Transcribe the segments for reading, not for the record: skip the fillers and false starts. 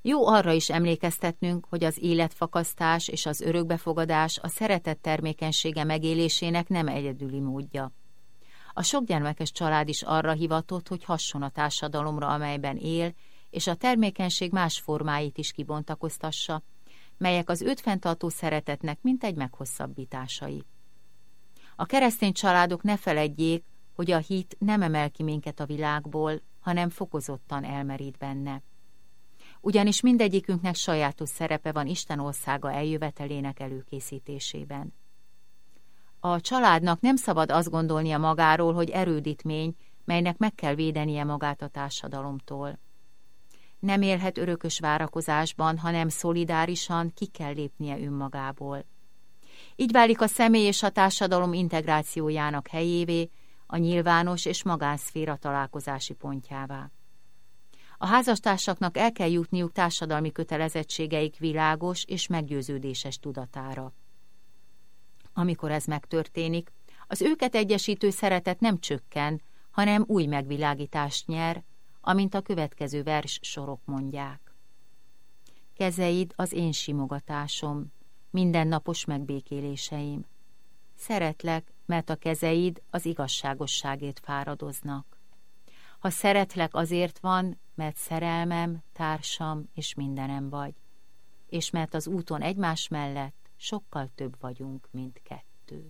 Jó arra is emlékeztetnünk, hogy az életfakasztás és az örökbefogadás a szeretet termékenysége megélésének nem egyedüli módja. A sokgyermekes család is arra hivatott, hogy hasson a társadalomra, amelyben él, és a termékenység más formáit is kibontakoztassa, melyek az őt fenntartó szeretetnek mintegy meghosszabbításai. A keresztény családok ne feledjék, hogy a hit nem emel ki minket a világból, hanem fokozottan elmerít benne. Ugyanis mindegyikünknek sajátos szerepe van Isten országa eljövetelének előkészítésében. A családnak nem szabad azt gondolnia magáról, hogy erődítmény, melynek meg kell védenie magát a társadalomtól. Nem élhet örökös várakozásban, hanem szolidárisan ki kell lépnie önmagából. Így válik a személy és a társadalom integrációjának helyévé, a nyilvános és magánszféra találkozási pontjává. A házastársaknak el kell jutniuk társadalmi kötelezettségeik világos és meggyőződéses tudatára. Amikor ez megtörténik, az őket egyesítő szeretet nem csökken, hanem új megvilágítást nyer, amint a következő vers sorok mondják. Kezeid az én simogatásom, mindennapos megbékéléseim. Szeretlek, mert a kezeid az igazságosságért fáradoznak. Ha szeretlek, azért van, mert szerelmem, társam és mindenem vagy, és mert az úton egymás mellett sokkal több vagyunk, mint kettő.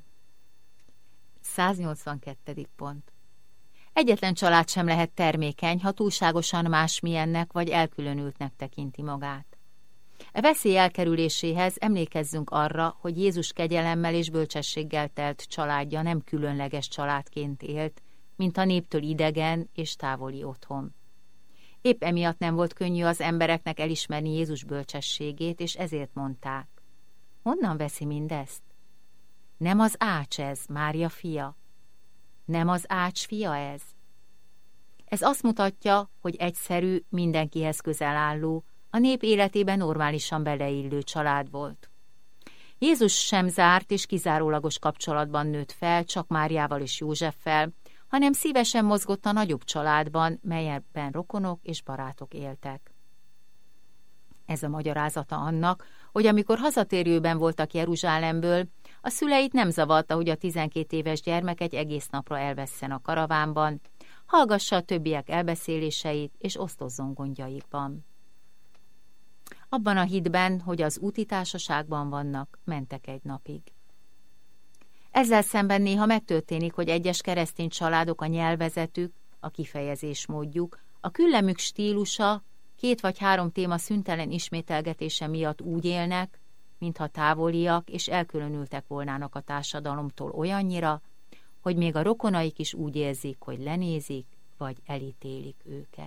182. pont. Egyetlen család sem lehet termékeny, ha túlságosan másmilyennek vagy elkülönültnek tekinti magát. E veszély elkerüléséhez emlékezzünk arra, hogy Jézus kegyelemmel és bölcsességgel telt családja nem különleges családként élt, mint a néptől idegen és távoli otthon. Épp emiatt nem volt könnyű az embereknek elismerni Jézus bölcsességét, és ezért mondták: honnan veszi mindezt? Nem az ács ez, Mária fia? Nem az ács fia ez? Ez azt mutatja, hogy egyszerű, mindenkihez közel álló, a nép életében normálisan beleillő család volt. Jézus sem zárt és kizárólagos kapcsolatban nőtt fel csak Máriával és Józseffel, hanem szívesen mozgott a nagyobb családban, melyekben rokonok és barátok éltek. Ez a magyarázata annak, hogy amikor hazatérőben voltak Jeruzsálemből, a szüleit nem zavarta, hogy a 12 éves gyermek egy egész napra elvesszen a karavánban, hallgassa a többiek elbeszéléseit és osztozzon gondjaikban. Abban a hitben, hogy az úti társaságban vannak, mentek egy napig. Ezzel szemben néha megtörténik, hogy egyes keresztény családok a nyelvezetük, a kifejezésmódjuk, a küllemük stílusa, 2 vagy 3 téma szüntelen ismételgetése miatt úgy élnek, mintha távoliak és elkülönültek volnának a társadalomtól olyannyira, hogy még a rokonaik is úgy érzik, hogy lenézik vagy elítélik őket.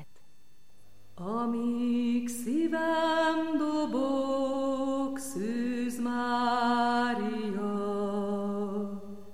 Amíg szívem dobog, szűz már